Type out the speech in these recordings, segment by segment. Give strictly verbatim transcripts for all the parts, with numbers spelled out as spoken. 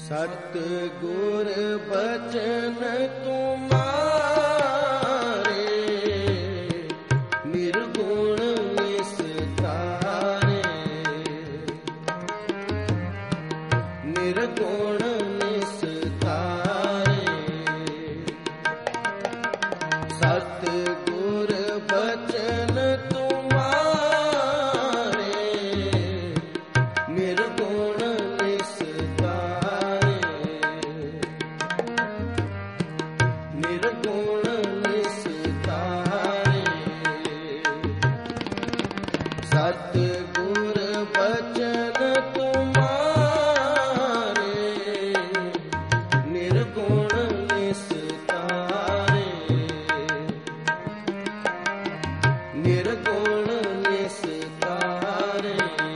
सतगुर बचन तुम्हारे निर्गुण निस्तारे, निर्गुण निस्तारे। सतगुर बचन तुम्हारे निर्गुण निस्तारे, निर्गुण निस्तारे। सतगुर बचन तुम्हारे निर्गुण निस्तारे, निर्गुण निस्तारे।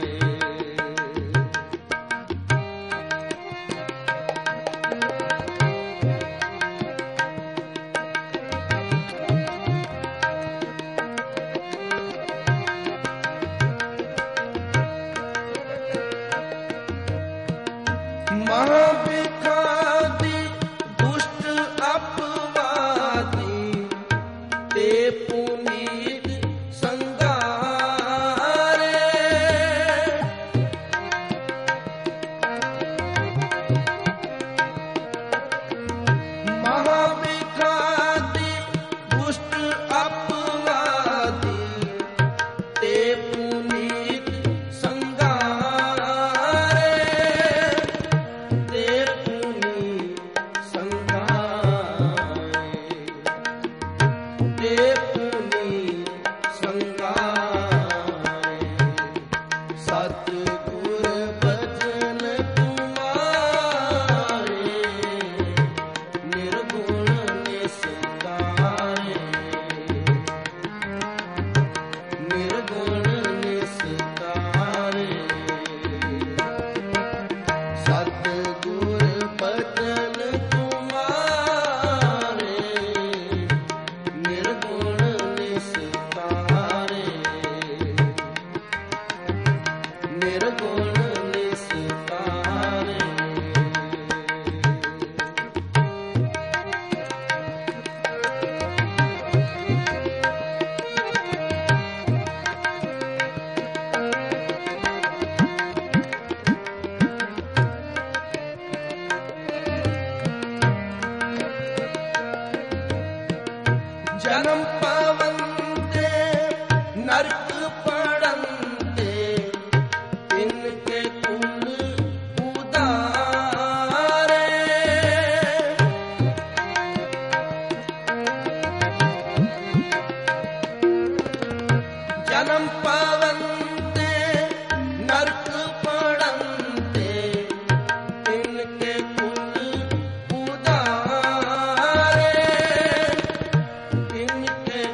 महाविखादी दुष्ट अपवादी ते पुनीत संगारे, महाविखादी दुष्ट अपवादी ते पुनीत संगारे, ते पुनीत संगारे, ते पुनीत संगारे। सतगुर बचन तुम्हारे निर्गुण निस्तारे, निर्गुण निस्तारे। सतगुर बचन तुम्हारे निर्गुण निस्तारे, निर्गुण निस्तारे। जन्म पावन्ते नरक पड़न्ते, इनके कुल उदारे। जन्म पावन्ते नरक पड़न्ते, इनके कुल उदारे, इनके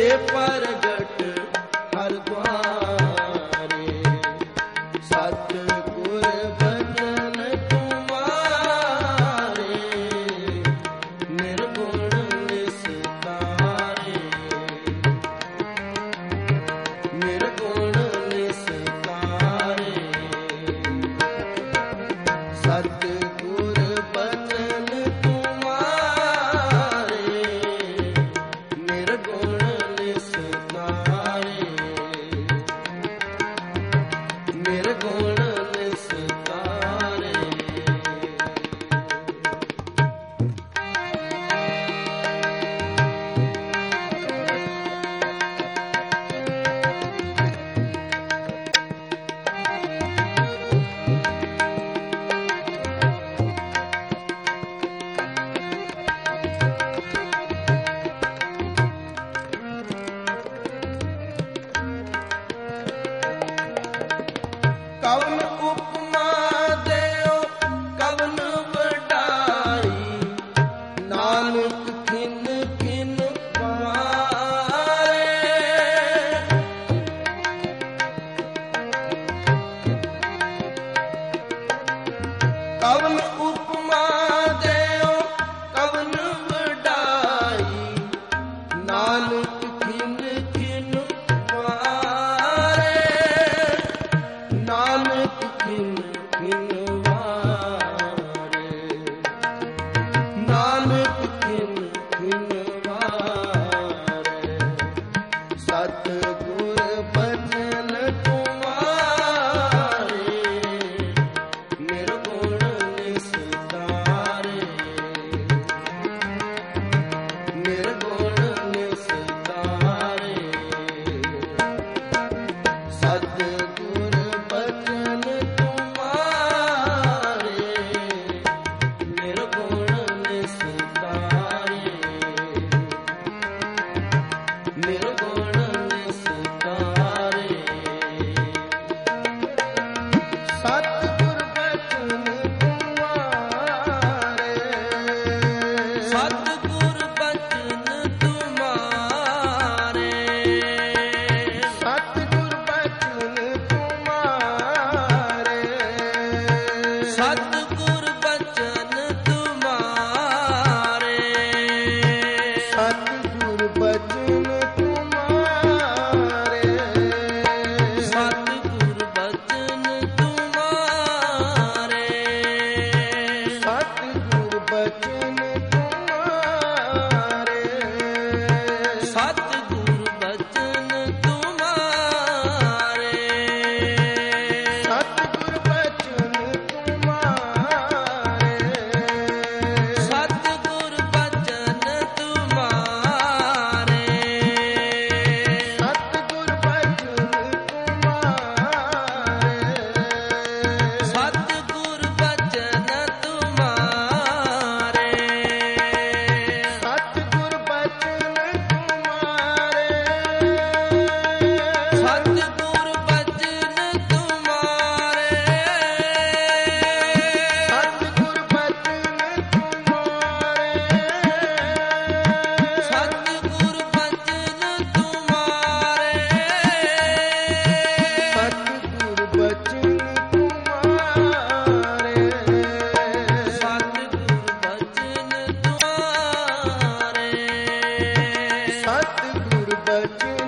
ਪ੍ਰਗਟ ਹਰ ਦੁਆਰੇ। ਸਤਿਗੁਰ ਬਚਨ ਤੁਮਾਰੇ ਨਿਰਗੁਣ ਨਿਸਤਾਰੇ। ਨਿਰਗੁਣ ਨਿਸਤਾਰੇ। ਸਤਿਗੁਰ ਬਚਨ ਤੁਮਾਰੇ ਨਿਰਗੁਣ ਨਿਸਤਾਰੇ। ਨਿਰਗੁਣ ਨਿਸਤਾਰੇ। ਕਵਨ ਉਪਮਾ ਦਿਓ ਕਵਨ ਵਡਾਈ। ਨਾਨਕ ਖਿਨ ਖਿਨ ਪਾਰੇ। ਕਵਨ ਉਪਮਾ ਦਿਓ ਕਵਨ ਵਡਾਈ। ਨਾਨਕ ਖਿਨ ਖਿਨ ਪਾਰੇ। ਨਾਨਕ ਖਿਨ ਖਿਨ ਵਾਰੇ। ਨਾਨਕ ਖਿਨ ਖਿਨ ਵਾਰੇ। ਸਤਿਗੁਰ ਬਚਨ ਤੁਮਾਰੇ ਨਿਰਗੁਣ ਨਿਸਤਾਰੇ। ਨਿਰਗੁਣ ਨਿਸਤਾਰੇ। ਸਤਿਗੁਰ ਬਚਨ ਤੁਮਾਰੇ ਨਿਰਗੁਣ ਨਿਸਤਾਰੇ। ਨਿਰਗੁਣ ਨਿਸਤਾਰੇ। ਸਤਿਗੁਰ ਬਚਨ ਤੁਮਾਰੇ। ਸਤਿਗੁਰ ਬਚਨ ਤੁਮਾਰੇ। ਸਤਿਗੁਰ ਬਚਨ ਤੁਮਾਰੇ। ਸਤਿਗੁਰ ਬਚਨ ਤੁਮਾਰੇ। ਸਤਿਗੁਰ ਬਚਨ ਤੁਮਾਰੇ। ਸਤਿਗੁਰ ਬਚਨ ਤੁਮਾਰੇ। ਸਤਿਗੁਰ ਬਚਨ ਤੁਮਾਰੇ। ਸਤਿਗੁਰ ਬਚਨ ਤੁਮਾਰੇ। ਸਤਿਗੁਰ ਬਚਨ ਤੁਮਾਰੇ। ਸਤਿਗੁਰ ਬਚਨ ਤੁਮਾਰੇ। ਸਤਿਗੁਰ ਬਚਨ ਤੁਮਾਰੇ। ਸਤਿਗੁਰ ਬਚਨ ਤੁਮਾਰੇ। ਸਤਿਗੁਰ ਬਚਨ ਤੁਮਾਰੇ। ਸਤਿਗੁਰ ਬਚਨ ਤੁਮਾਰੇ। ਸਤਿਗੁਰ ਬਚਨ ਤੁਮਾਰੇ। ਸਤਿਗੁਰ ਬਚਨ ਤੁਮਾਰੇ। ਸਤਿਗੁਰ ਬਚਨ ਤੁਮਾਰੇ। ਸਤਿਗੁਰ ਬਚਨ